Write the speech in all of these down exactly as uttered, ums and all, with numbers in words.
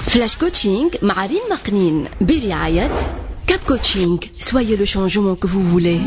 فلاش كوتشينغ مع ريم مقنين برعاية كاب كوتشينغ. Soyez le changement que vous voulez.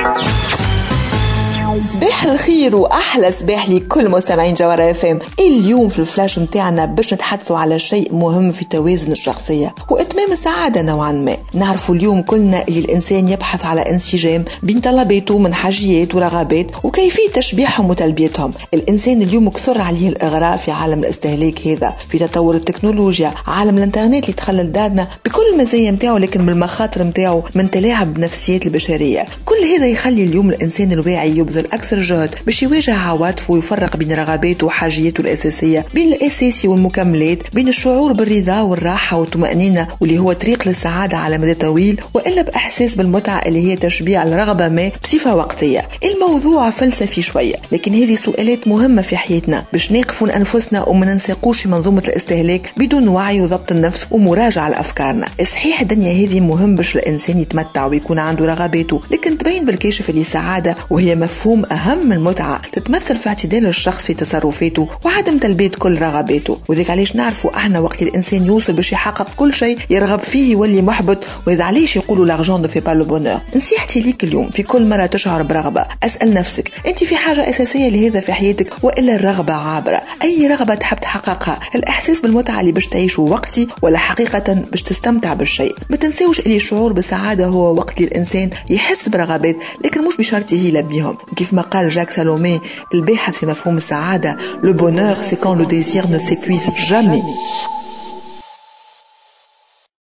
صباح الخير واحلى صباح لكل مستمعين جوهرة اف ام. اليوم في الفلاش متاعنا باش نتحدثوا على شيء مهم في توازن الشخصيه واتمام السعاده نوعا ما. نعرفوا اليوم كلنا اللي الانسان يبحث على انسجام بين طلباته من حاجيات ورغبات وكيفيه تشبيعهم وتلبيتهم. الانسان اليوم كثر عليه الاغراء في عالم الاستهلاك هذا، في تطور التكنولوجيا، عالم الانترنت اللي دخل لدارنا بكل المزايا نتاعو لكن بالمخاطر نتاعو من تلاعب بنفسيات البشريه. كل هذا يخلي اليوم الانسان الواعي يبذل أكثر جهد باش يواجه عواطفه ويفرق بين رغباته وحاجياته الأساسية، بين الأساسي والمكملات، بين الشعور بالرضا والراحة والطمأنينة واللي هو طريق للسعادة على مدى طويل، وإلا بإحساس بالمتعة اللي هي تشبيع الرغبة ما بصفة وقتية. الموضوع فلسفي شوية لكن هذه سؤالات مهمة في حياتنا باش نقفوا أنفسنا وما ننساقوش في منظومة الاستهلاك بدون وعي وضبط النفس ومراجعة لأفكارنا. صحيح الدنيا هذه مهم باش الإنسان يتمتع ويكون عنده رغباته، لكن تبين بالكاشف اللي سعادة وهي مفهوم أهم من المتعة تتمثل في اعتدال الشخص في تصرفاته وعدم تلبية كل رغباته. وذلك علاش نعرفوا احنا وقت الانسان يوصل باش يحقق كل شيء يرغب فيه يولي محبط. وإذا علاش يقولوا لارجون دو في با لو بونور. نصيحتي ليك اليوم في كل مرة تشعر برغبة اسأل نفسك انت في حاجة اساسية لهذا في حياتك والا الرغبة عابرة؟ اي رغبة تحب تحققها؟ الاحساس بالمتعة اللي باش تعيشه وقتي ولا حقيقة باش تستمتع بالشيء؟ ما تنساوش اللي الشعور بالسعادة هو وقت الانسان يحس برغبات لكن مش بشرط يلبيهم. كيف ما قال جاك سالومي الباحث في مفهوم السعادة: le bonheur c'est quand le désir ne s'épuise jamais.